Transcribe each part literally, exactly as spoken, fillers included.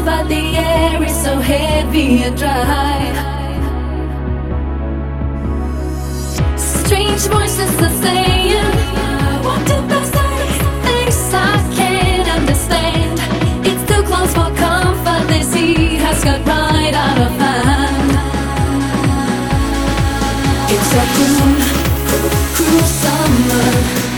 but the air is so heavy and dry. Strange voices are saying, what did they say? Things I can't understand. It's too close for comfort. This heat has got right out of hand. It's a cool, cruel summer,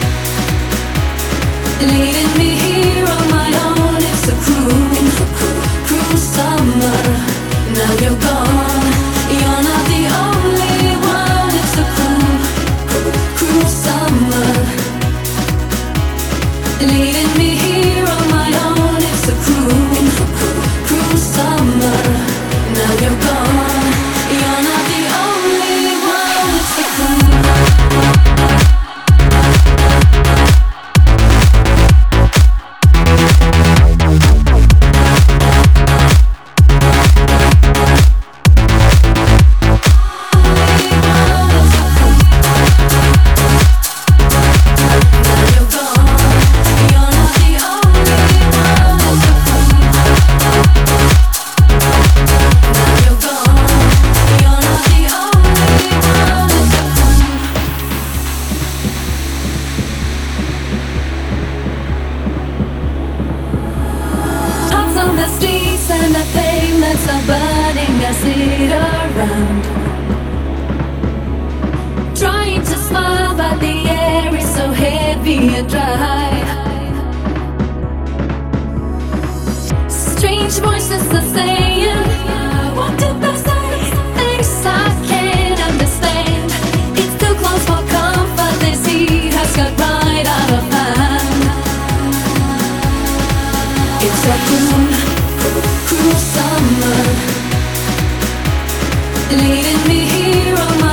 leading me here on my own. It's a cruel, cruel summer. Now you're gone, you're not the only one. It's a cruel, cruel summer, leading me here on my own. It's a cruel, cruel summer. Now you're gone, you're not the only one. It's a cruel. The streets and the pavements are burning. I sit around, trying to smile, but the air is so heavy and dry. Strange voices are saying, what did they say? Things I can't understand. It's too close for comfort. This heat has got right out of hand. It's a cool, cruel summer, leading me here on my